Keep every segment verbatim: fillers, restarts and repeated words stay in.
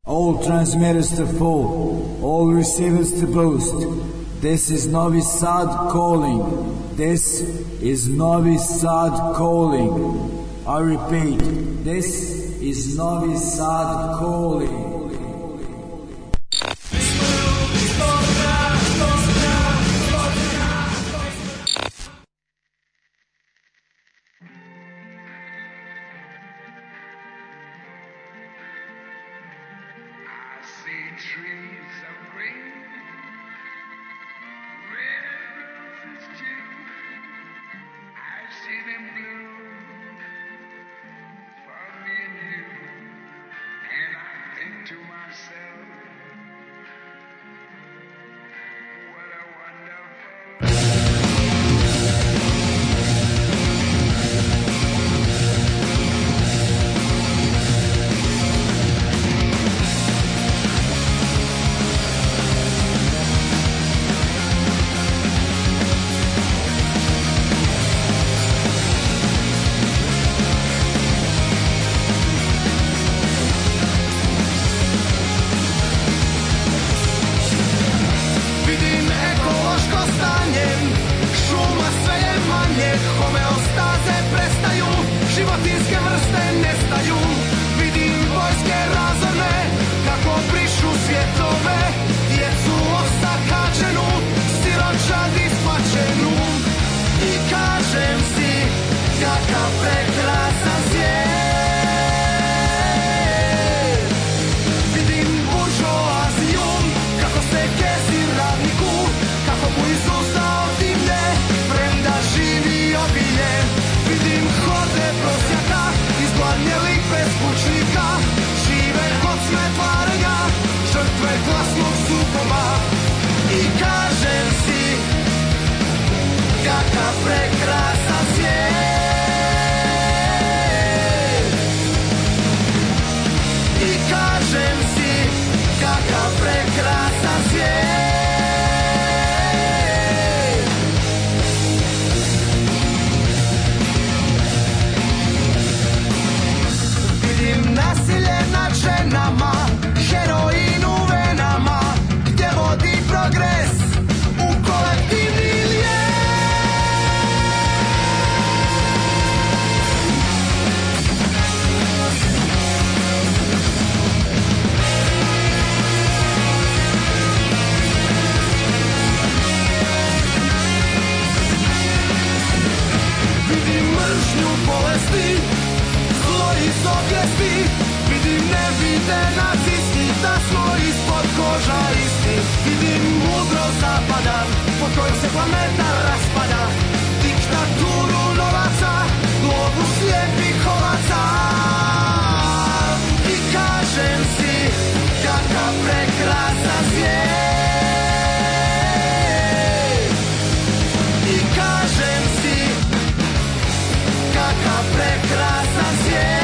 All transmitters to full, all receivers to boost. This is Novi Sad calling. This is Novi Sad calling. I repeat, this is Novi Sad calling. Trees of green, red roses too. I see them bloom for me and you, and I think to myself, what a wonderful. Homeostaze prestaju, životinske vrste nestaju. Vidim vojske razorne, kako brišu svjetove, djecu osakačenu, siročad isplačenu. I kažem si, kakav prekrasan svijet. Vidim buržoaziju, kako se kezi radniku, kako mu iz usta otimlje, premda živi obilje. Vidim horde prosjaka, izgladnjelih beskućnika, žive od smetvarenja, žrtve glasnog sukoba. I kažem si, kakav prekrasan svijet. I kažem si, kakav prekrasan svijet. Nasilje nad ženama, heroin u venama, gdje vodi progres u kolektivni vidim mržnju bolesti, zlo iz obijesti. Vidim nevide nacisti, da smo ispod koža isti. Vidim mudro zapada, po kojoj se planeta raspada. Diktaturu novaca, lovu slijepih ovaca. I kažem si, kakav prekrasan svijet. I kažem si, kakav prekrasan svijet.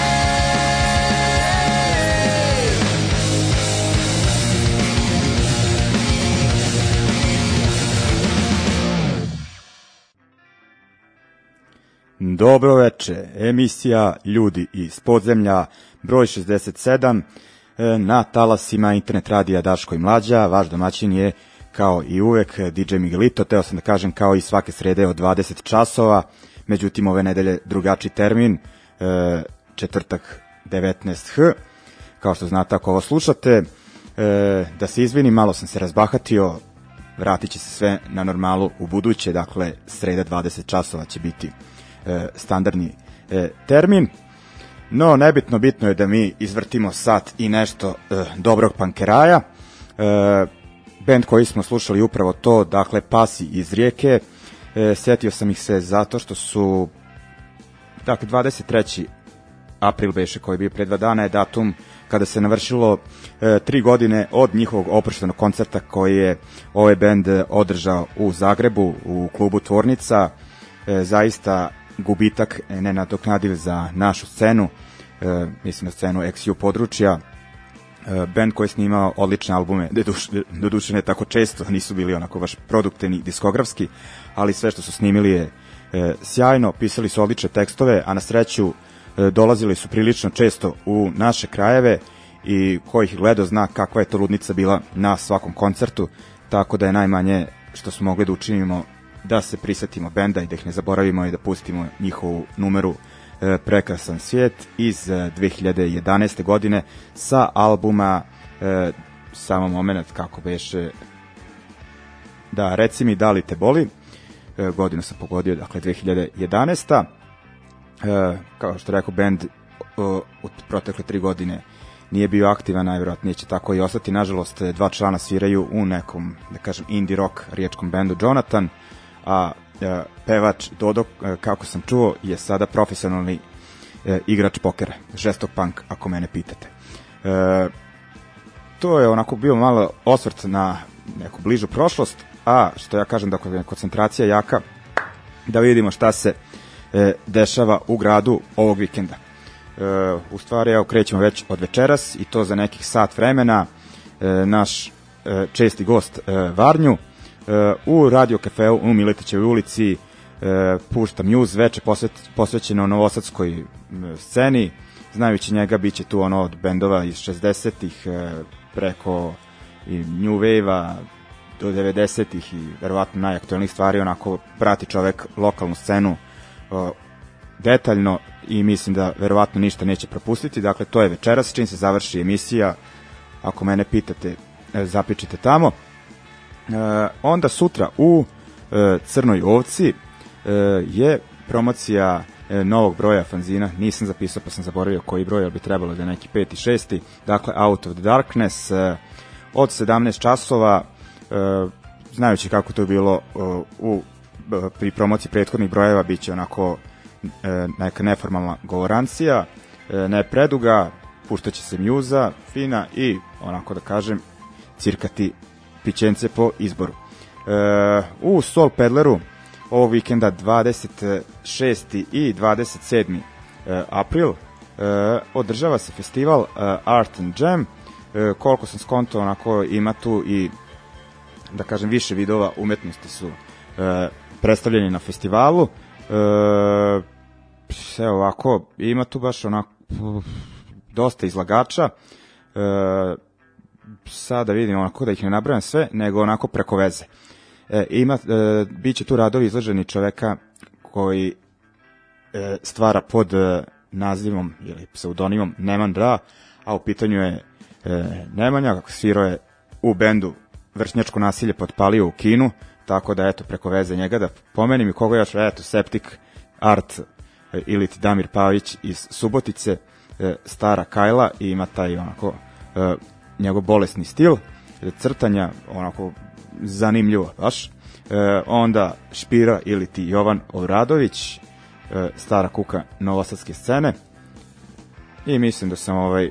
Dobro veče, emisija Ljudi iz podzemlja, broj šezdeset sedam, na talasima internet radija Daško i Mlađa. Vaš domaćin je kao i uvek D J Miguelito, teo sam da kažem kao i svake srede od dvadeset časova, međutim ove nedelje drugačiji termin, četvrtak devetnaest ha, kao što znate ako ovo slušate. Da se izvinim, malo sam se razbahatio, vratit će se sve na normalu u buduće, dakle sreda dvadeset časova će biti standardni e, termin. No, nebitno, bitno je da mi izvrtimo sat i nešto e, dobrog pankeraja. E, band koji smo slušali upravo to, dakle Pasi iz Rijeke. E, setio sam ih se zato što su, dakle dvadeset treći april beše, koji je bio pre dva dana, je datum kada se navršilo e, tri godine od njihovog oproštenog koncerta koji je ovaj band održao u Zagrebu u klubu Tvornica. E, zaista gubitak nenadoknadiv za našu scenu, e, mislim na scenu X U područja. E, band koji je snimao odlične albume, doduše ne tako često, nisu bili onako baš produktivni diskografski, ali sve što su snimili je e, sjajno, pisali su odlične tekstove, a na sreću e, dolazili su prilično često u naše krajeve i ko ih gledao zna kakva je to ludnica bila na svakom koncertu, tako da je najmanje što smo mogli da učinimo da se prisetimo benda i da ih ne zaboravimo i da pustimo njihovu numeru e, Prekrasan svijet iz e, dve hiljade jedanaeste godine sa albuma e, samo moment kako beše da reci mi da li te boli, e, godinu sam pogodio, dakle dve hiljade jedanaesta. E, kao što rekao, bend u protekle tri godine nije bio aktivan, najvjerojatnije će tako i ostati. Nažalost, dva člana sviraju u nekom, da kažem, indie rock riječkom bendu Jonathan, a e, pevač Dodo, e, kako sam čuo, je sada profesionalni e, igrač pokera, žestok punk, ako mene pitate. E, to je onako bio malo osvrt na neku bližu prošlost, a što ja kažem da je koncentracija jaka, da vidimo šta se e, dešava u gradu ovog vikenda. E, u stvari, evo, krećemo već od večeras i to za nekih sat vremena. E, naš e, česti gost e, Varnju e, u Radio Kafeu u Miletićevoj ulici e, pušta Muse, veče posvet, posvećeno novosadskoj e, sceni. Znajući njega, bit će tu ono od bendova iz šezdesetih e, preko i New Wave-a do devedesetih i verovatno najaktualnijih stvari. Onako prati čovek lokalnu scenu e, detaljno i mislim da verovatno ništa neće propustiti. Dakle, to je večeras, čim se završi emisija, ako mene pitate, zapičite tamo. E, onda sutra u e, Crnoj ovci e, je promocija e, novog broja fanzina, nisam zapisao pa sam zaboravio koji broj, ali bi trebalo da je neki peti, šesti, dakle Out of the Darkness, e, od sedamnaest časova, e, znajući kako to je bilo e, u, pri promociji prethodnih brojeva, bit će onako E, neka neformalna govorancija, e, ne preduga, puštaće se Muse-a, fina i, onako da kažem, cirkati pićence po izboru. E, u Soul Peddleru ovog vikenda dvadeset šesti i dvadeset sedmi E, april e, održava se festival e, Art and Jam. E, koliko sam skonto, onako ima tu i, da kažem, više vidova umetnosti su e, predstavljeni na festivalu. E, sve ovako, ima tu baš onako dosta izlagača, e, sada vidim onako da ih ne nabrajam sve, nego onako preko veze. E, ima, e, bit će tu radovi izloženi čoveka koji e, stvara pod e, nazivom ili pseudonimom Neman Dra, a u pitanju je e, Nemanja, kako svirao je u bendu Vršnjačko nasilje potpalio u kinu, tako da eto preko veze njega da pomenim i koga još, eto Septic Art ili ti Damir Pavić iz Subotice, e, stara Kajla i ima taj onako e, njegov bolesni stil e, crtanja, onako zanimljivo baš. E, onda Špira ili ti Jovan Obradović, e, stara kuka novosadske scene, i mislim da sam ovaj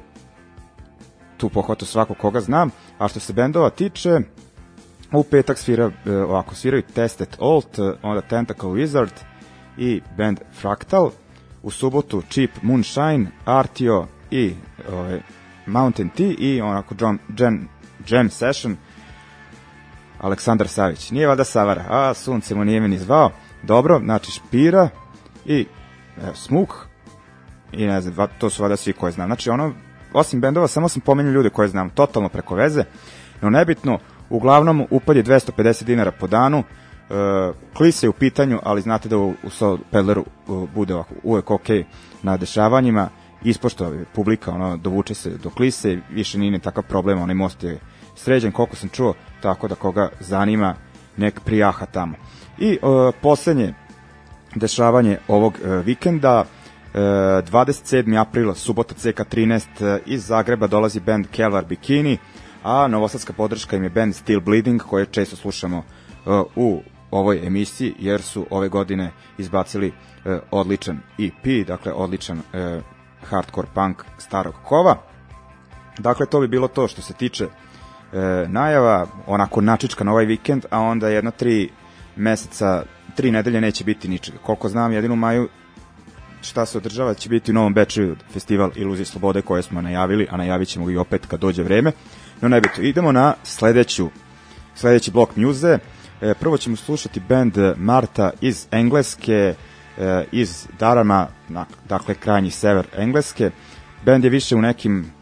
tu pohvatao svako koga znam. A što se bendova tiče, u petak svira, ovako, sviraju Tested Alt, onda Tentacle Wizard i band Fractal. U subotu Cheap Moonshine, Artio i ovaj, Mountain Tea i onako jam, jam, jam session Aleksandar Savić. Nije valjda Savara, a sunce mu nije mi ni zvao. Dobro, znači Špira i evo, Smuk i ne znam, to su valjda svi koje znam. Znači ono, osim bendova, samo sam pomenuo ljude koje znam, totalno preko veze, no nebitno. Uglavnom, upad je dvesta pedeset dinara po danu, e, klise je u pitanju, ali znate da u, u Soul Peddleru uh, bude ovako, uvek ok na dešavanjima, ispošto publika ono, dovuče se do klise, više nije takav problem, onaj most je sređen, koliko sam čuo, tako da koga zanima, nek prijaha tamo. I e, poslednje dešavanje ovog e, vikenda, e, dvadeset sedmi aprila, subota C K trinaest, e, iz Zagreba dolazi band Kelvar Bikini, a novosadska podrška im je band Still Bleeding, koje često slušamo uh, u ovoj emisiji, jer su ove godine izbacili uh, odličan E P, dakle odličan uh, hardcore punk starog kova. Dakle, to bi bilo to što se tiče uh, najava, onako načička na ovaj vikend, a onda jedno tri meseca, tri nedelje neće biti ničega. Koliko znam, jedino u maju šta se održava će biti u Novom Bečeju festival Iluzije slobode koje smo najavili, a najavit ćemo ga i opet kad dođe vreme. No nebito, idemo na sledeću, sledeći blok Muse. E, prvo ćemo slušati band Marta iz Engleske, e, iz Darama, na, dakle krajnji sever Engleske. Band je više u nekim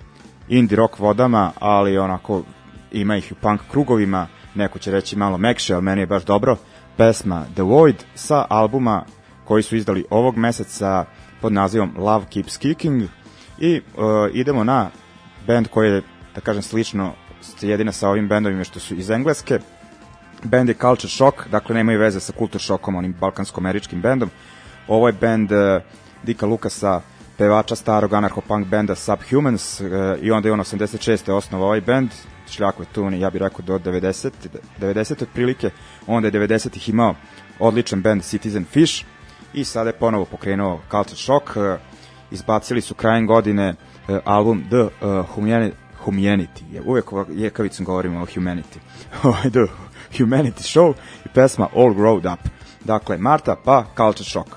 indie rock vodama, ali onako ima ih u punk krugovima, neko će reći malo mekše, ali meni je baš dobro. Pesma The Void sa albuma koji su izdali ovog meseca pod nazivom Love Keeps Kicking. I uh, idemo na band koji je, da kažem, slično jedina sa ovim bendovima što su iz Engleske. Band je Culture Shock, dakle nemaju veze sa Culture Shockom, onim balkansko-američkim bendom. Ovo je band uh, Dicka Lucasa, pevača starog anarcho-punk benda Subhumans, uh, i onda je on osamdeset šeste osnovao ovaj band, šljako je tu, ja bih rekao do devedeset, devedeset otprilike, onda je devedesetih imao odličan band Citizen Fish i sada je ponovo pokrenuo Culture Shock. Uh, izbacili su krajem godine uh, album The uh, Humanity, Humanity. Uvijek jekavicom govorimo o Humanity. The Humanity Show i pesma All Growed Up. Dakle, Marta pa Culture Shock.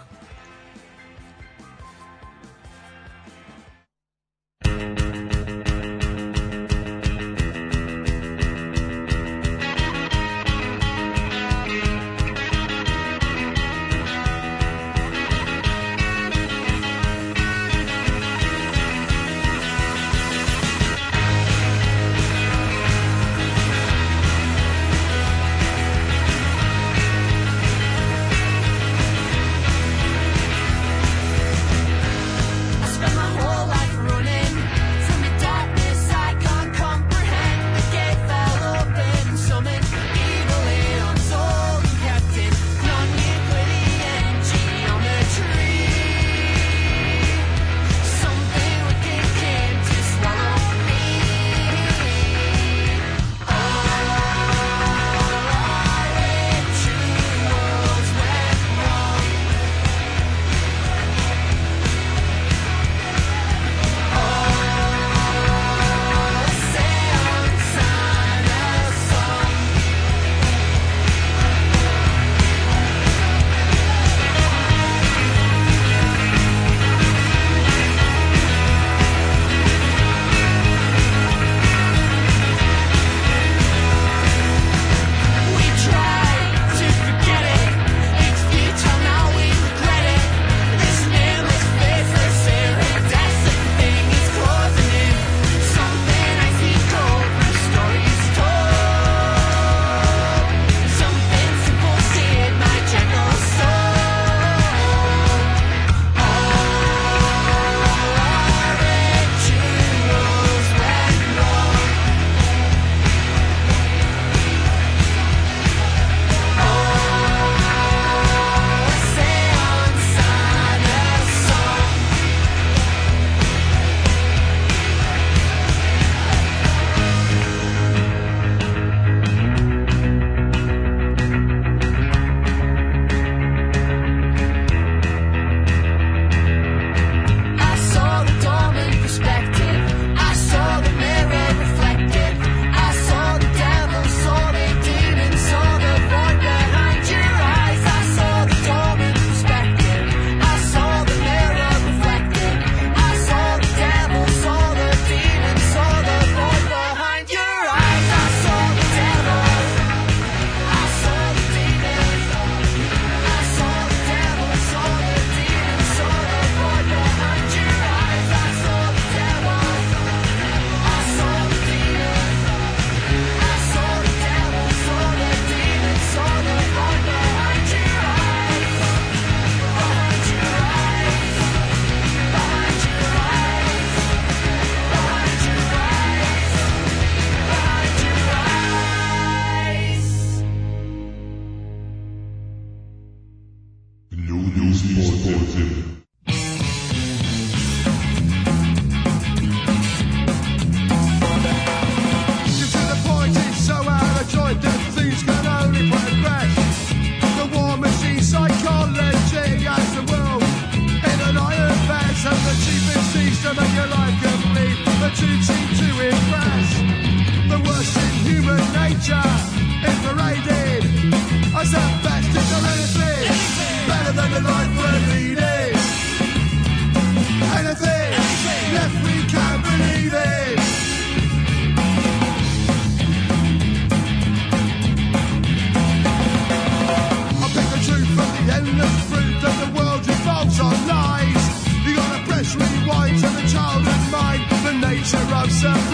Of some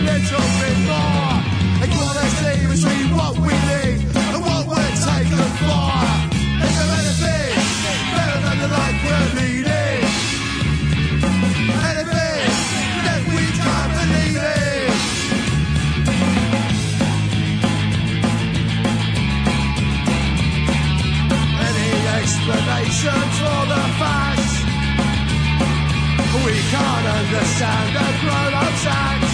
little bit more. And quality between what we need and what we're taking for. Is there anything better than the life we're leading? Anything that we can't believe in? Any explanation for the facts? We can't understand the grown-ups acts.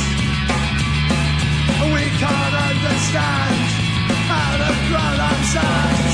We can't understand how the grown-ups act.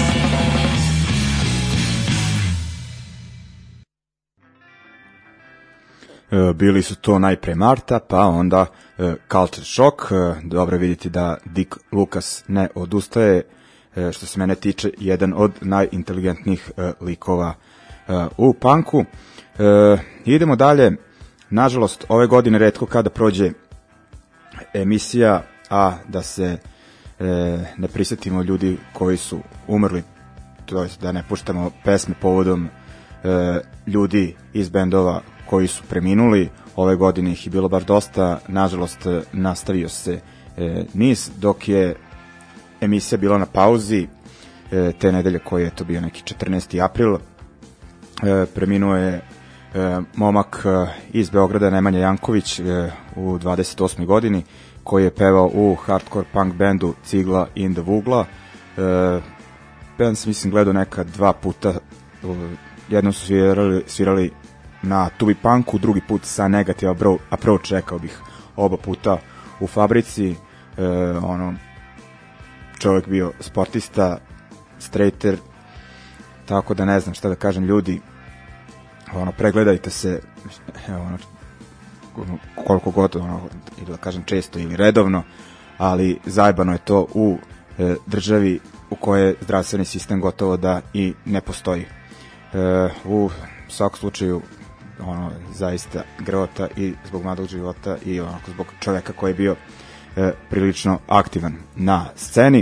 E, bili su to najpre Marta, pa onda e, Culture Shock. E, dobro vidite da Dick Lucas ne odustaje, e, što se mene tiče jedan od najinteligentnijih e, likova e, u punku. E, idemo dalje. Nažalost, ove godine retko kada prođe emisija, a da se e, ne prisjetimo ljudi koji su umrli, to jest da ne puštamo pesme povodom e, ljudi iz bendova koji su preminuli. Ove godine ih je bilo baš dosta. Nažalost, nastavio se e, niz dok je emisija bila na pauzi e, te nedelje koje je to bio neki četrnaesti april. E, preminuo je e, momak e, iz Beograda, Nemanja Janković, e, u dvadeset osmoj godini, koji je pevao u hardcore punk bandu Cigla in the Vugla. E, band sam mislim gledao neka dva puta. Jednom su svirali, svirali na Tubi Punku, drugi put sa Negative Approach, rekao bih, oba puta u Fabrici. E, ono, čovjek bio sportista, straighter, tako da ne znam šta da kažem, ljudi, ono, pregledajte se, ono, koliko god, ono, ili da kažem često ili redovno, ali zajebano je to u e, državi u kojoj zdravstveni sistem gotovo da i ne postoji. E, u svakom slučaju, ono, zaista grota i zbog mladog života i onako zbog čoveka koji je bio e, prilično aktivan na sceni.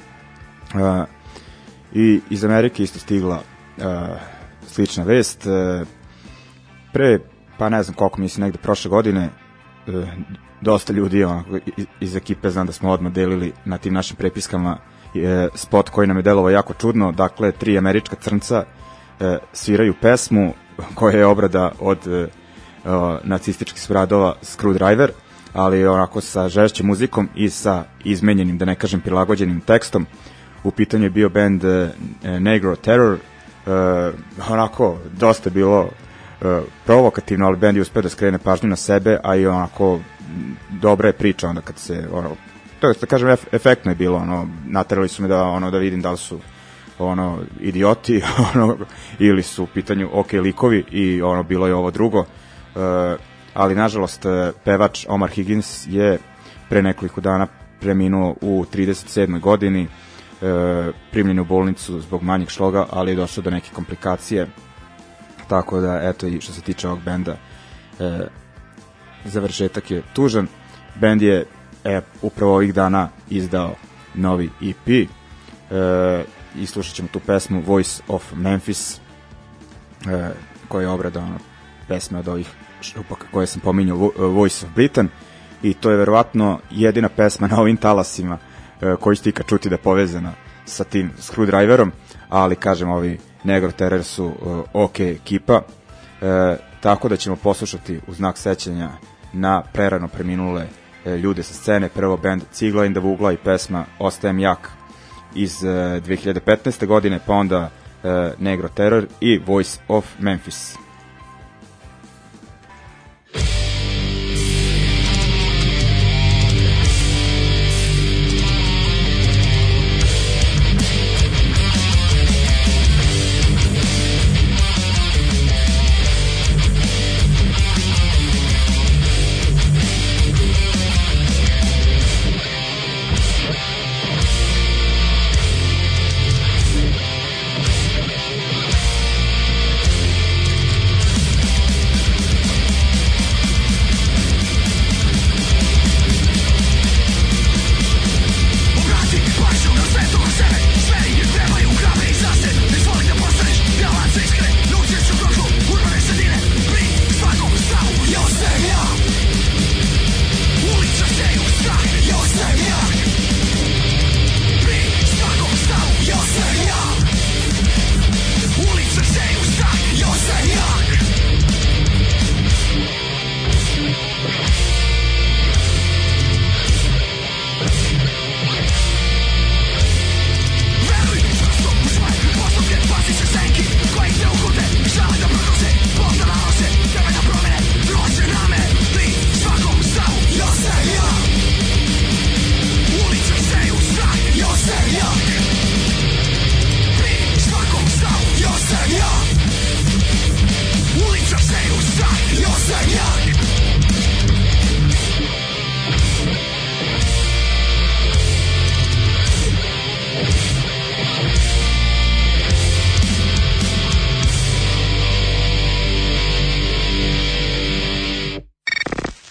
E, i iz Amerike isto stigla e, slična vest. E, pre, pa ne znam koliko, mislim negde prošle godine, e, dosta ljudi onako, iz, iz ekipe, znam da smo odmah delili na tim našim prepiskama e, spot koji nam je delovao jako čudno. Dakle, tri američka crnca e, sviraju pesmu koja je obrada od e, o, nacističkih smradova Screwdriver, ali onako sa žešćim muzikom i sa izmenjenim, da ne kažem prilagođenim tekstom. U pitanju je bio band e, Negro Terror. E, onako, dosta je bilo e, provokativno, ali band je uspeo da skrene pažnju na sebe, a i onako dobra je priča onda kad se, ono, to je, da kažem, ef, efektno je bilo, ono, naterali su me da, ono, da vidim da li su ono idioti, ono, ili su u pitanju ok likovi, i ono, bilo je ovo drugo. E, ali nažalost pevač Omar Higgins je pre nekoliko dana preminuo u trideset sedmoj godini, e, primljen u bolnicu zbog manjeg šloga, ali je došlo do neke komplikacije, tako da eto, i što se tiče ovog benda, e, završetak je tužan. Bend je e, upravo ovih dana izdao novi E P, e, i slušat ćemo tu pesmu Voice of Memphis, e, koja je obrada ono, pesme od ovih šupaka koje sam pominjao, Voice of Britain, i to je verovatno jedina pesma na ovim talasima e, koju ste ikad čuti da je povezana sa tim Screwdriverom, ali kažem, ovi Negro Terror su e, ok ekipa, e, tako da ćemo poslušati u znak sećanja na prerano preminule e, ljude sa scene. Prvo band Cigla in the Vugla i pesma Ostajem jak iz e, dve hiljade petnaeste godine, pa onda e, Negro Terror i Voice of Memphis.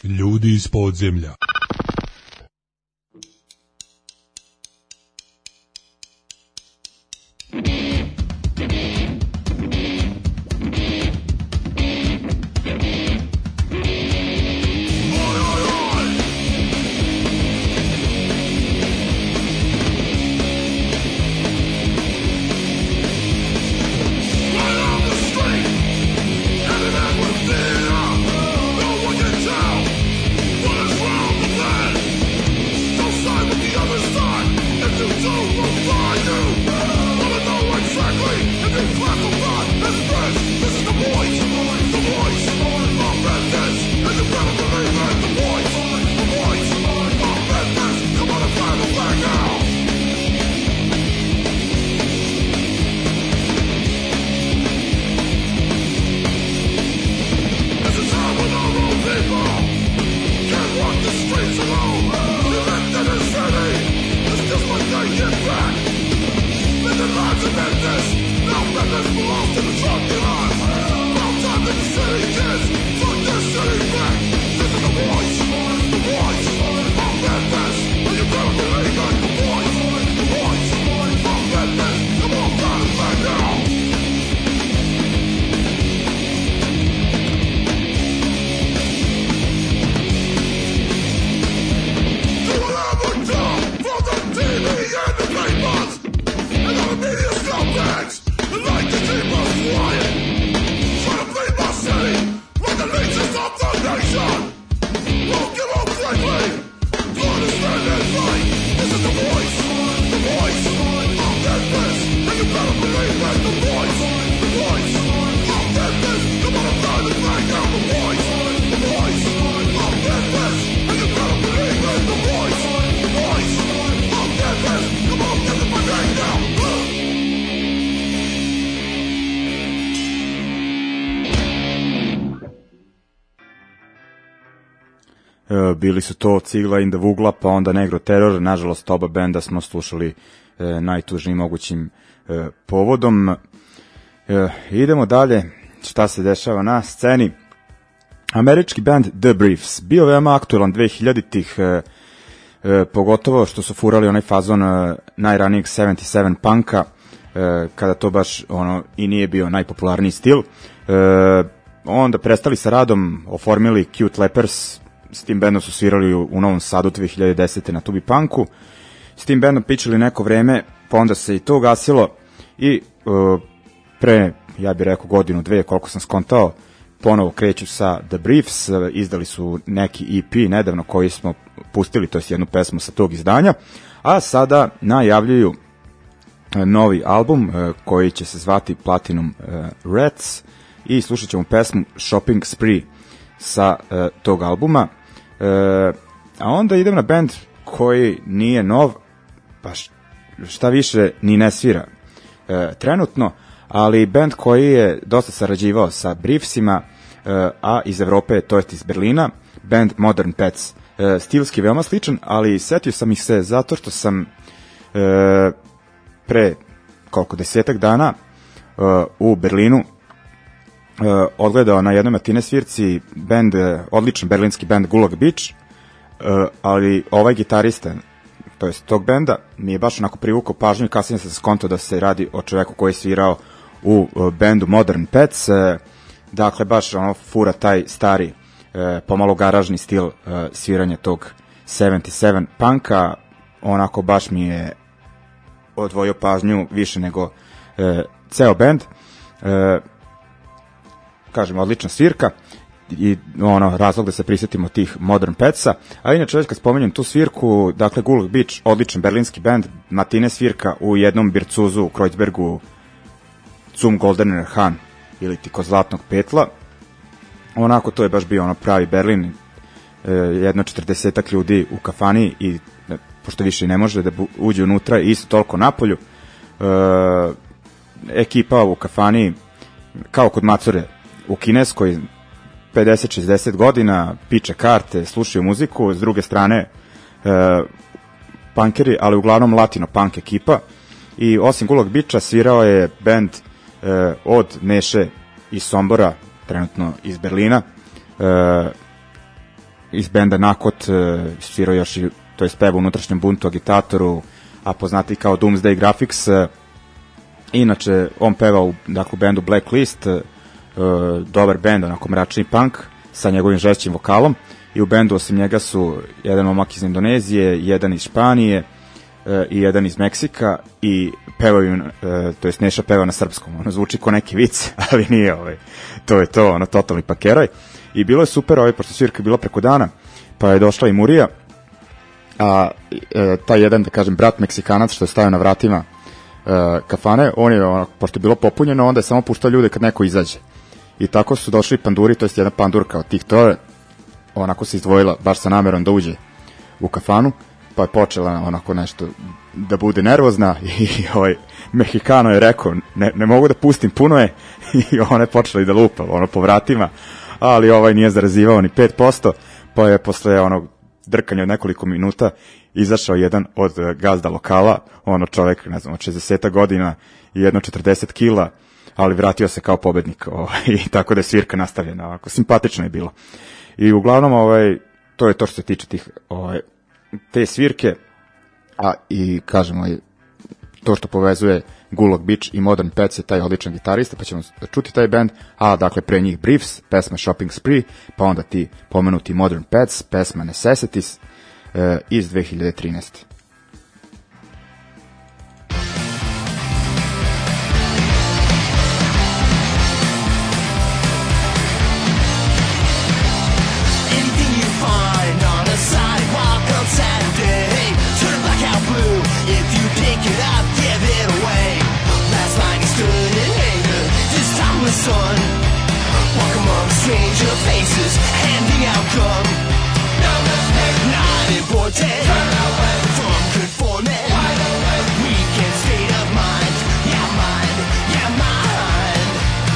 ljudi iz podzemlja. Bili su to Cigla in the Vugla, pa onda Negro Terror. Nažalost, oba benda smo slušali e, najtužnijim mogućim e, povodom. E, idemo dalje, šta se dešava na sceni. Američki band The Briefs bio veoma aktualan dve hiljaditih, e, e, pogotovo što su furali onaj fazon e, najranijeg sedamdeset sedam punka, e, kada to baš ono i nije bio najpopularniji stil. E, onda prestali sa radom, oformili Cute Lepers. S tim bendom su svirali u, u Novom Sadu dve hiljade desete na Tubi Punku. S tim bendom pičili neko vreme, pa onda se i to ugasilo i uh, pre, ja bih rekao, godinu, dve, koliko sam skontao, ponovo kreću sa The Briefs. Uh, izdali su neki E P nedavno koji smo pustili, to je jednu pesmu sa tog izdanja, a sada najavljuju uh, novi album uh, koji će se zvati Platinum uh, Rats i slušat ćemo pesmu Shopping Spree sa uh, tog albuma. Uh, a onda idem na band koji nije nov, pa šta više ni ne svira uh, trenutno, ali band koji je dosta sarađivao sa Briefsima, uh, a iz Evrope, to jest iz Berlina, band Modern Pets. Uh, stilski veoma sličan, ali setio sam ih se zato što sam uh, pre koliko desetak dana uh, u Berlinu Uh, odgledao na jednoj matine svirci band, uh, odličan berlinski band Gulag Beach, uh, ali ovaj gitarista, to jest tog benda, mi je baš onako privukao pažnju i kasnije sam se skontao da se radi o čoveku koji je svirao u uh, bendu Modern Pets. Uh, dakle, baš ono fura taj stari, uh, pomalo garažni stil uh, sviranja tog sedamdeset sedam punka. Onako baš mi je odvojio pažnju više nego uh, ceo bend. Uh, kažem, odlična svirka i ono, razlog da se prisjetimo tih Modern Petsa. A inače, već kad spomenjem tu svirku, dakle, Gulag Beach, odličan berlinski band, matine svirka u jednom bircuzu u Kreuzbergu, Zum Goldener Han, ili ti kod Zlatnog petla. Onako, to je baš bio ono pravi Berlin, e, jedno četrdesetak ljudi u kafani i e, pošto više ne može da bu, uđe unutra, isto toliko napolju. E, ekipa u kafani, kao kod Macore, u kineskoj, pedeset šezdeset godina, piče karte, slušaju muziku, s druge strane e, punkeri, ali uglavnom latino punk ekipa. I osim Gulag Beacha svirao je band e, od Neše iz Sombora, trenutno iz Berlina, e, iz benda Nakot, uh, svirao još i, to je peva u unutrašnjem buntu, agitatoru, a poznati kao Doomsday Graphics. Uh, inače, on peva u, dakle, u bendu Blacklist, uh, dobar bend, onako mračni punk, sa njegovim žešćim vokalom, i u bendu osim njega su jedan momak iz Indonezije, jedan iz Španije uh, i jedan iz Meksika, i pevaju, uh, to jest Neša peva na srpskom, ono zvuči ko neki vic, ali nije, ovaj, to je to, ono, totalni pakeraj. I bilo je super, ovaj, pošto svirka je bila preko dana, pa je došla i Murija, a e, taj jedan, da kažem, brat Meksikanac što je stavio na vratima e, kafane, on je, ono, pošto je bilo popunjeno, onda je samo puštao ljude kad neko izađe. I tako su došli panduri, to je jedna pandurka od tih troje, onako se izdvojila baš sa namerom da uđe u kafanu, pa je počela onako nešto da bude nervozna i ovaj Mexicano je rekao, ne, ne mogu da pustim, puno je, i ona je počela i da lupa, ono, po vratima, ali ovaj nije zarazivao ni pet posto, pa je posle onog drkanja od nekoliko minuta izašao jedan od gazda lokala, ono čovek, ne znam, od šezdeset godina i jedno četrdeset kila, ali vratio se kao pobednik, ovaj, i tako da je svirka nastavljena, ovako, simpatično je bilo. I uglavnom, ovaj, to je to što se tiče tih, ovaj, te svirke, a i, kažemo, ovaj, to što povezuje Gulag Beach i Modern Pets je taj odličan gitarista, pa ćemo čuti taj band, a dakle pre njih Briefs, pesma Shopping Spree, pa onda ti pomenuti Modern Pets, pesma Necessities eh, iz dve hiljade trinaeste. Son, walk among stranger faces, handing out gum. No mistake, not important. Turn away from conforming. Wide awake, weekend state of mind. Yeah, mind, yeah, mind.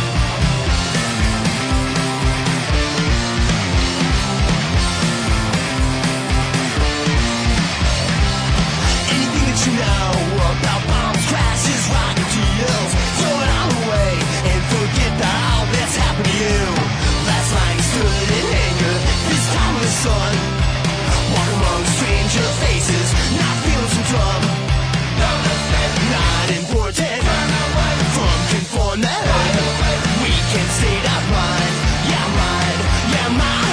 Anything that you know about bombs, crashes, rocket deals, throw it all away and forget that all that's happened to you. Last night you stood in anger, this time with the sun. Walk among stranger faces, not feeling so dumb. No mistake, not important. Turn away from conformity. Weekend state of mind. Yeah, mind, yeah, mind.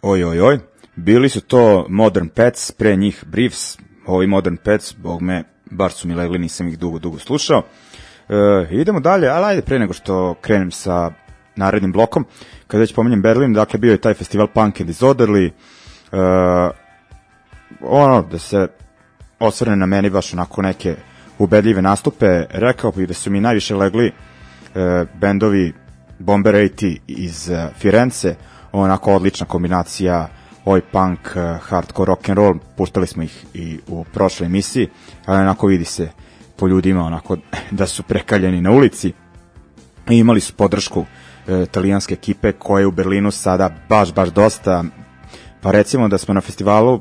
Oj, oj, oj. Bili su to Modern Pets, pre njih Briefs. Ovi Modern Pets, bog me, bar su mi legli, nisam ih dugo, dugo slušao. E, idemo dalje, ali ajde pre nego što krenem sa narednim blokom. Kada već pominjem Berlin, dakle bio je taj festival Punk and Disorderly. E, ono, da se osvrne na meni baš onako neke ubedljive nastupe, rekao bih da su mi najviše legli e, bendovi Bomber osamdeset iz e, Firence, onako odlična kombinacija oj punk, e, hardcore, rock and roll, puštali smo ih i u prošloj emisiji, ali onako vidi se po ljudima onako da su prekaljeni na ulici i imali su podršku e, italijanske ekipe koje je u Berlinu sada baš, baš dosta, pa recimo da smo na festivalu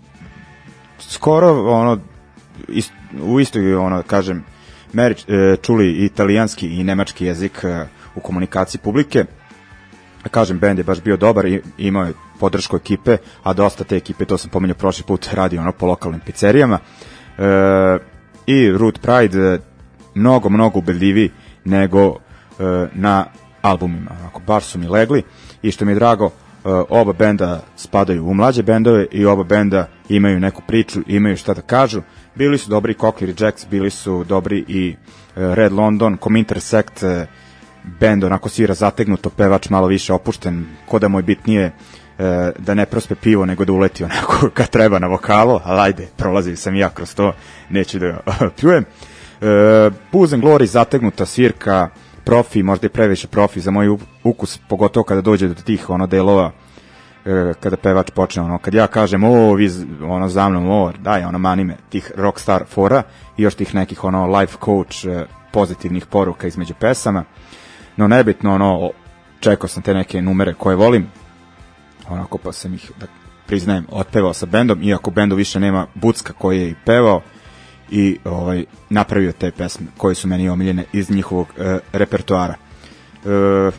skoro ono ist, u istoj ono kažem meri, e, čuli i italijanski i nemački jezik e, u komunikaciji publike. Kažem, bend je baš bio dobar i imao je podršku ekipe, a dosta te ekipe, to sam pomenuo prošli put, radi ono po lokalnim pizzerijama. E, i Root Pride e, mnogo, mnogo ubedljiviji nego e, na albumima. Onako, baš su mi legli i što mi je drago, oba benda spadaju u mlađe bendove i oba benda imaju neku priču, imaju šta da kažu. Bili su dobri Cochlear Rejects, bili su dobri i Red London, Comintersect, bend onako svira zategnuto, pevač malo više opušten, ko da mu je bitnije da ne prospe pivo nego da uleti onako kad treba na vokalu, ali ajde, prolazio sam ja kroz to, neću da pljujem. Booze and Glory, zategnuta svirka, profi, možda je previše profi za moj ukus, pogotovo kada dođe do tih ono delova e, kada pevač počne, ono, kad ja kažem o, vi ono za mnom, o, daj, ono, mani me, tih rockstar fora i još tih nekih ono life coach e, pozitivnih poruka između pesama, no nebitno, ono, čekao sam te neke numere koje volim, onako pa sam ih, da priznajem, otpevao sa bendom, iako bendu više nema Bucka koji je i pevao, i ovaj napravio te pesme koje su meni omiljene iz njihovog e, repertoara. E,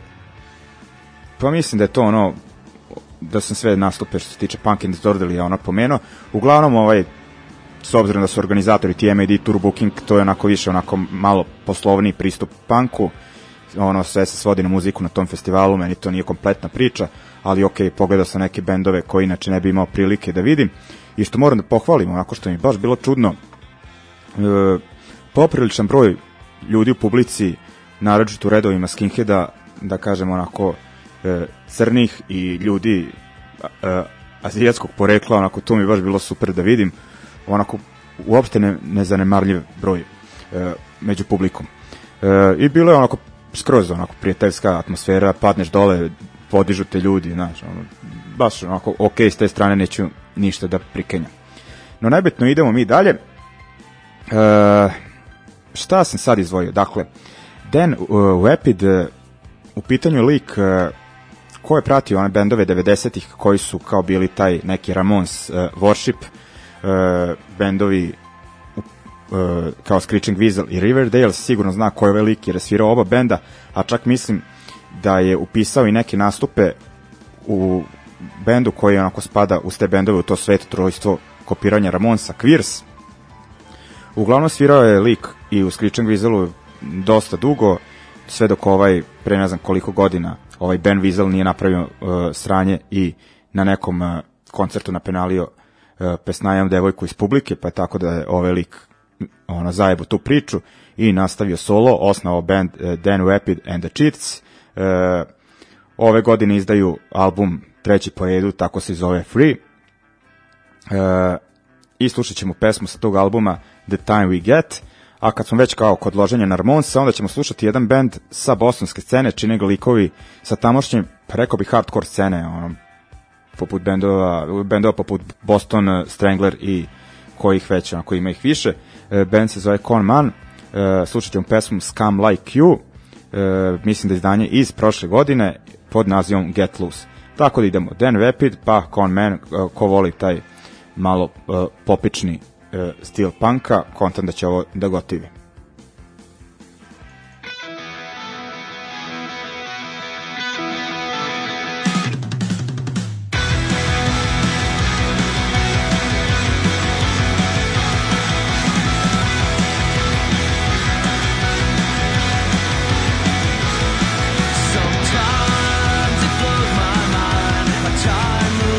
pa mislim da je to ono, da sam sve nastupe što se tiče Punk and Disorderly ono pomenuo. Uglavnom, ovaj, s obzirom da su organizatori T M A D Tour Booking, to je onako više onako malo poslovniji pristup punku, ono sve se svodi na muziku na tom festivalu, meni to nije kompletna priča, ali ok, pogledao sam neke bendove koje inače ne bi imao prilike da vidim i što moram da pohvalim, onako što mi je baš bilo čudno, E, popriličan broj ljudi u publici, naročito u redovima skinheada, da kažem onako e, crnih i ljudi e, azijatskog porekla, onako to mi je baš bilo super da vidim, onako uopšte ne, nezanemarljiv broj e, među publikom. E, I bilo je onako skroz onako prijateljska atmosfera, padneš dole, podižu te ljudi, znaš, ono, baš onako ok, s te strane neću ništa da prikenjam. No najbitno, idemo mi dalje. Uh, šta sam sad izvojio? Dakle, Dan uh, Rapid, uh, u pitanju je lik uh, ko je pratio one bendove devedesetih koji su kao bili taj neki Ramones, uh, Worship, uh, bendovi uh, kao Screeching Weasel i Riverdale, sigurno zna ko je ovaj lik jer je svirao oba benda, a čak mislim da je upisao i neke nastupe u bendu koji onako spada uz te bendove u to sveto trojstvo kopiranja Ramonesa, Queers. Uglavnom svirao je lik i u Screeching Weaselu dosta dugo, sve dok ovaj, pre ne znam koliko godina, ovaj Ben Weasel nije napravio uh, sranje i na nekom uh, koncertu napenalio uh, pesnajam devojku iz publike, pa je tako da je ovaj lik ono, zajebo tu priču i nastavio solo, osnovao band uh, Dan Rapid and the Cheats. Uh, ove godine izdaju album treći po redu, tako se zove Free. Uh, I slušat ćemo pesmu sa tog albuma The Time We Get, a kad smo već kao kod loženja na Ramonesa, onda ćemo slušati jedan band sa bostonske scene, čine ga likovi sa tamošnje, pa rekao bi hardcore scene, ono, poput bendova, bendova poput Boston, Strangler i kojih već, onako ima ih više. E, band se zove Con Man, e, slušat ćemo pesmu Scum Like You, e, mislim da je izdanje iz prošle godine pod nazivom Get Loose. Tako da idemo Dan Rapid, pa Con Man, ko voli taj malo uh, popični uh, stil punka, kontam da će ovo da gotivi. Sometimes it blows my mind, a time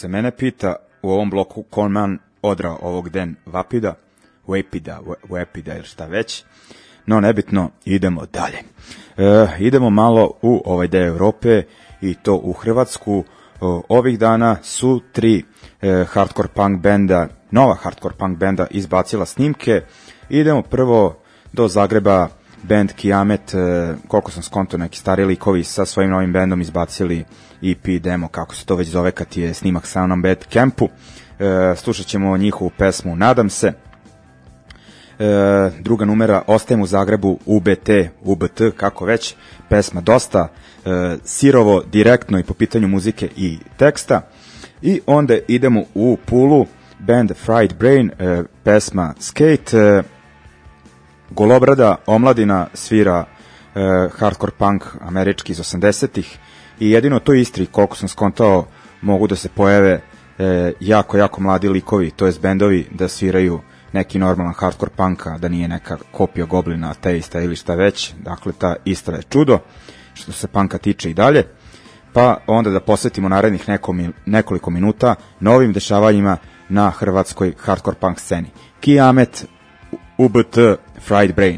se mene pita, u ovom bloku Konman odrao ovog den Vapida, Vapida, Vapida ili šta već. No, nebitno, idemo dalje. E, idemo malo u ovaj deo Evrope i to u Hrvatsku. O, ovih dana su tri e, hardcore punk benda, nova hardcore punk benda izbacila snimke. Idemo prvo do Zagreba, band Kiamet, e, koliko sam skonto, neki stari likovi sa svojim novim bendom izbacili E P demo, kako se to već zove kad je snimak sa onom Bad Campu. E, slušat ćemo njihovu pesmu Nadam se. E, druga numera Ostajem u Zagrebu, U B T, U B T, kako već, pesma dosta e, sirovo, direktno i po pitanju muzike i teksta. I onda idemo u Pulu, band Fried Brain, e, pesma Skate. E, Golobrada omladina svira e, hardcore punk američki iz osamdesetih i jedino to Istri, koliko sam skontao, mogu da se pojave e, jako, jako mladi likovi, to jest bendovi, da sviraju neki normalan hardcore punka, da nije neka kopija Goblina, Ateista ili šta već. Dakle, ta Istra je čudo što se punka tiče i dalje. Pa onda da posvetimo narednih neko, nekoliko minuta novim dešavanjima na hrvatskoj hardcore punk sceni. Kiamet, U B T, Fried Brain.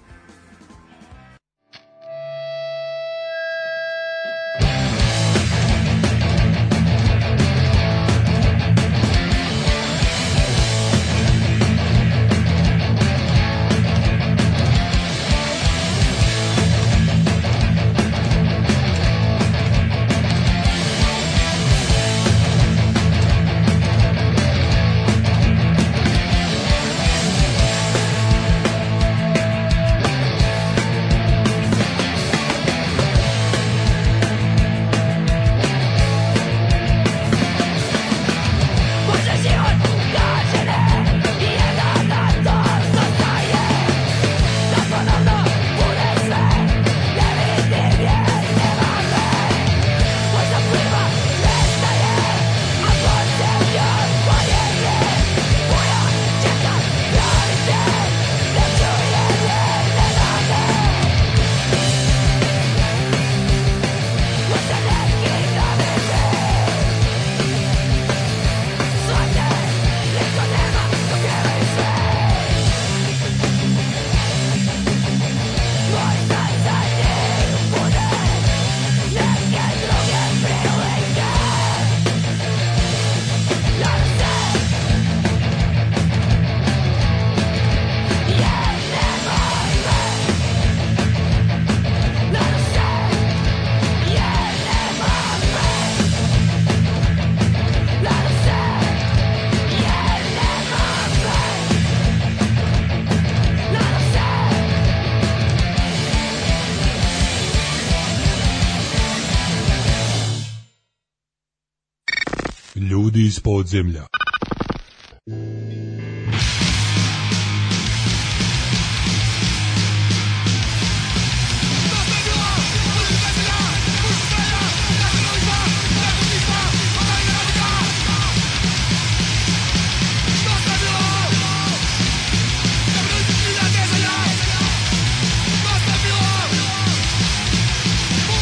Ljudi iz podzemlja.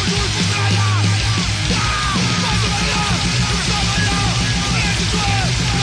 Yeah.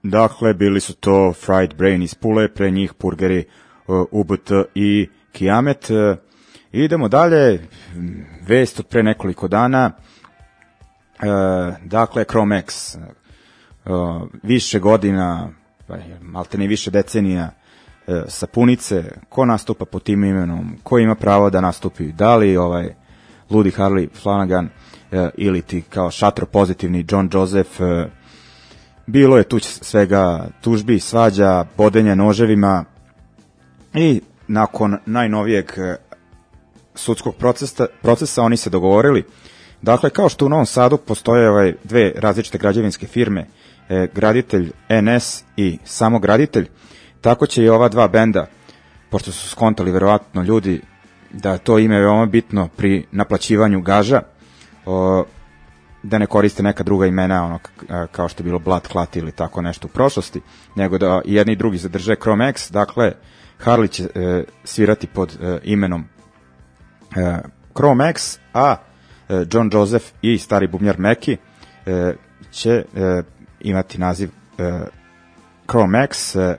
dakle, bili su to Fried Brain iz Pule, pre njih Purgeri, uh, U B T i Kiamet. Uh, idemo dalje, vest od pre nekoliko dana, uh, dakle, Chromex, uh, više godina, malte ne više decenija, uh, sapunice, ko nastupa pod tim imenom, ko ima pravo da nastupi, da li ovaj ludi Harley Flanagan uh, ili ti kao šatro pozitivni John Joseph. Uh, bilo je tu svega tužbi, svađa, bodenja noževima i nakon najnovijeg uh, sudskog procesa, procesa oni se dogovorili. Dakle, kao što u Novom Sadu postoje ovaj dve različite građevinske firme, eh, Graditelj N S i samo Graditelj, tako će i ova dva benda, pošto su skontali verovatno ljudi da je to ime veoma bitno pri naplaćivanju gaža, o, da ne koriste neka druga imena, ono, kao što je bilo Blood Clot ili tako nešto u prošlosti, nego da jedni i drugi zadrže Chromex. Dakle, Harley će e, svirati pod e, imenom e, Chromex, a e, John Joseph i stari bubnjar Meki e, će e, imati naziv e, Chromex e,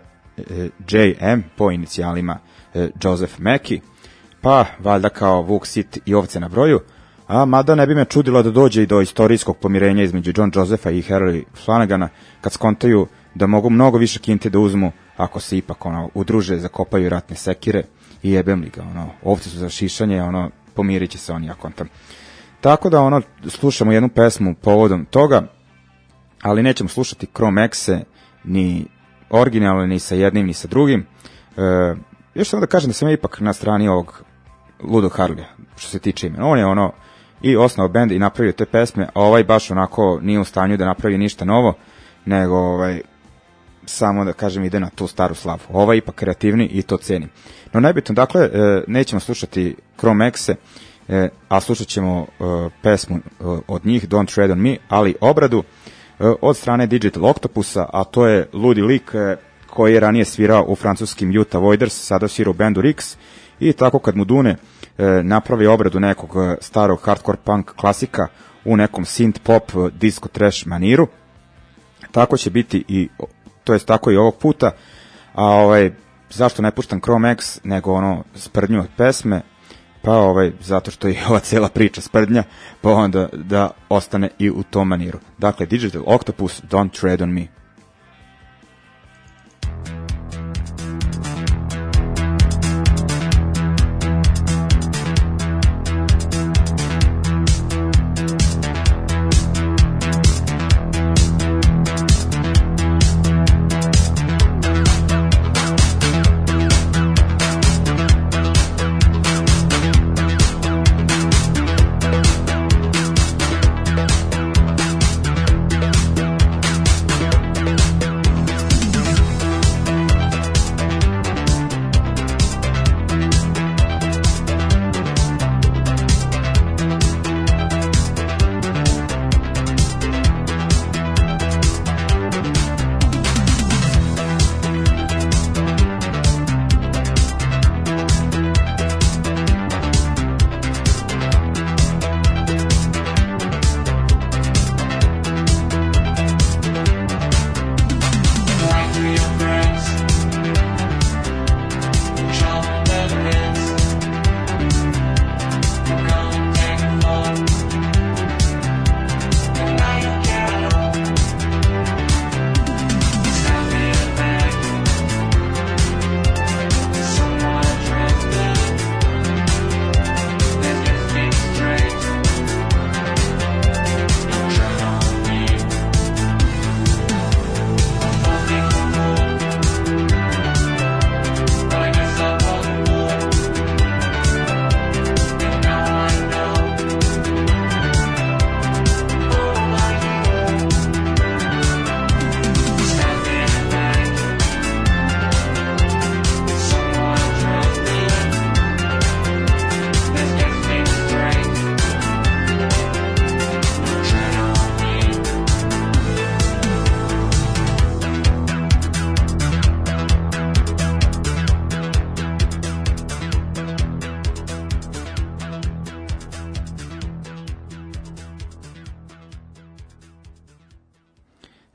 J M po inicijalima e, Joseph Meki, pa valjda kao vuk sit i ovce na broju. A mada ne bi me čudilo da dođe i do istorijskog pomirenja između John Josepha i Harley Flanagana, kad skontaju da mogu mnogo više kinte da uzmu ako se ipak ono udruže, zakopaju ratne sekire i jebem li ga, ono, ovce su za šišanje, ono, pomirit će se oni, ja kontam. Tako da ono, slušamo jednu pesmu povodom toga, ali nećemo slušati Chromexe ni originalno, ni sa jednim, ni sa drugim. E, još samo da kažem da sam ja ipak na strani ovog ludog Harleya, što se tiče imena. On je ono i osnovao bend i napravio te pesme, a ovaj baš onako nije u stanju da napravi ništa novo, nego ovaj, samo da kažem ide na tu staru slavu. Ovaj ipak kreativni i to cenim. No najbitno, dakle, e, nećemo slušati Chromexe, e, a slušat ćemo e, pesmu e, od njih, Don't Tread on Me, ali obradu e, od strane Digital Octopusa, a to je ludi lik e, koji je ranije svirao u francuskim Utah Voiders, sada svira u bandu Rix, i tako kad mu dune e, napravi obradu nekog starog hardcore punk klasika u nekom synth pop disco trash maniru, tako će biti i, to jest tako i ovog puta. A ovaj, zašto ne puštam Chromex nego ono sprdnju od pesme? Pa ovaj, zato što je ova cela priča sprdnja, pa onda da ostane i u tom maniru. Dakle, Digital Octopus, Don't Tread on Me.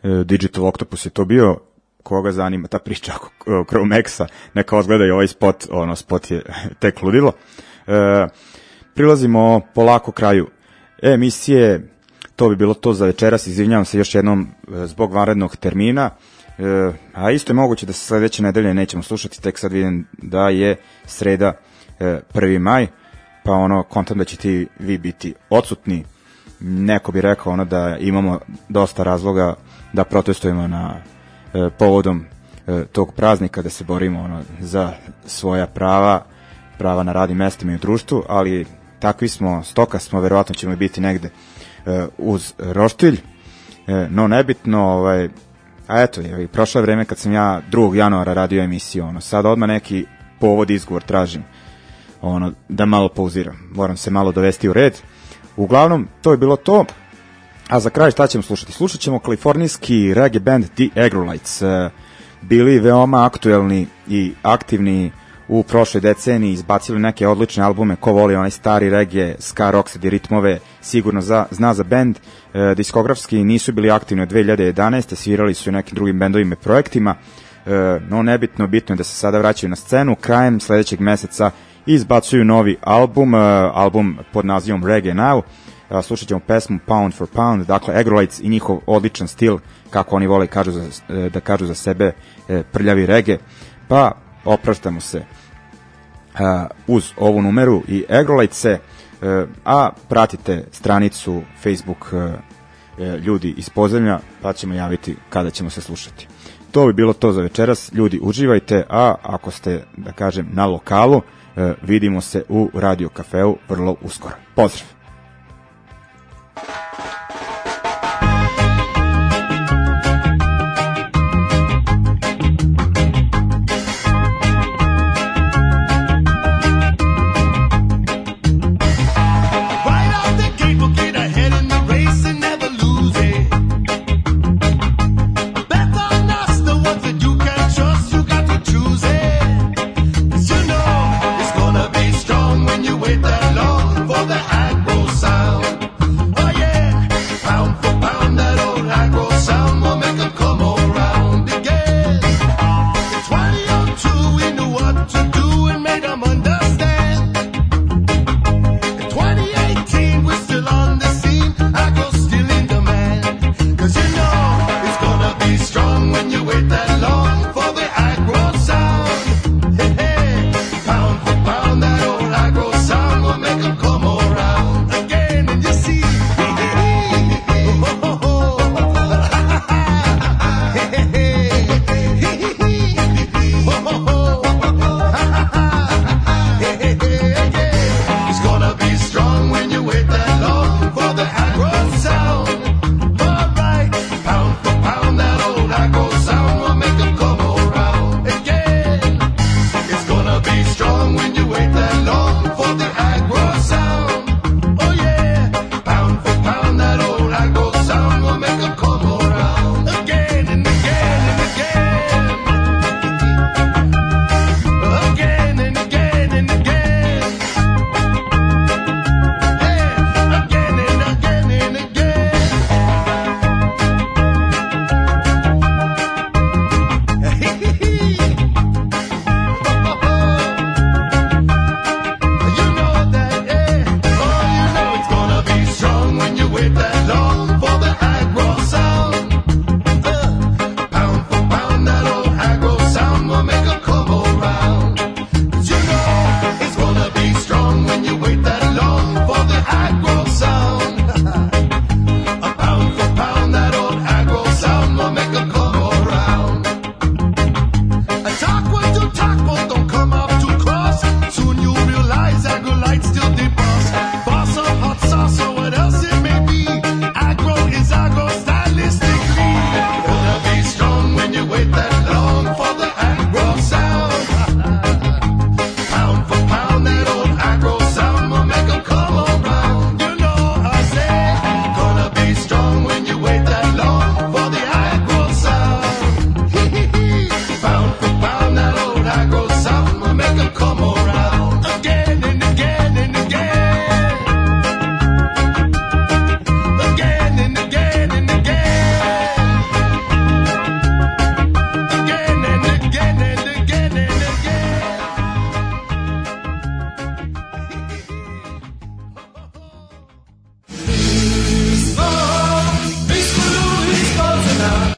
e, Digital Octopus je to bio, koga zanima ta priča oko Chromexa, neka odgleda i ovaj spot, ono, spot je tek ludilo. E, prilazimo polako kraju emisije, to bi bilo to za večeras, izvinjavam se još jednom e, zbog vanrednog termina, e, a isto je moguće da se sledeće nedelje nećemo slušati, tek sad vidim da je sreda e, prvi maj, pa ono, kontam da ćete vi biti odsutni. Neko bi rekao ono da imamo dosta razloga da protestujemo na e, povodom e, tog praznika, da se borimo ono, za svoja prava, prava na radnim mestima i u društvu, ali takvi smo, stoka smo, verovatno ćemo biti negde e, uz roštilj, e, no nebitno, ovaj, a eto, je, prošlo je vreme kad sam ja drugog januara radio emisiju, ono, sad odmah neki povod, izgovor tražim, ono, da malo pauziram, moram se malo dovesti u red. Uglavnom, to je bilo to, a za kraj šta ćemo slušati? Slušat ćemo kalifornijski reggae band The Agrolites, e, bili veoma aktuelni i aktivni u prošloj deceniji, izbacili neke odlične albume, ko voli onaj stari reggae, ska, rocksteady ritmove, sigurno za, zna za band. E, diskografski nisu bili aktivni od dve hiljade jedanaeste. svirali su i nekim drugim bendovima i projektima, e, no nebitno, bitno je da se sada vraćaju na scenu, krajem sledećeg meseca izbacuju novi album, e, album pod nazivom Reggae Now. E, slušat ćemo pesmu Pound for Pound, dakle Agrolites i njihov odličan stil, kako oni vole kažu za, e, da kažu za sebe, e, prljavi reggae, pa opraštamo se Uh, uz ovu numeru i Agrolitese, uh, a pratite stranicu Facebook uh, ljudi iz podzemlja, pa ćemo javiti kada ćemo se slušati. To bi bilo to za večeras, ljudi uživajte, a ako ste, da kažem, na lokalu, uh, vidimo se u Radio Kafeu vrlo uskoro. Pozdrav!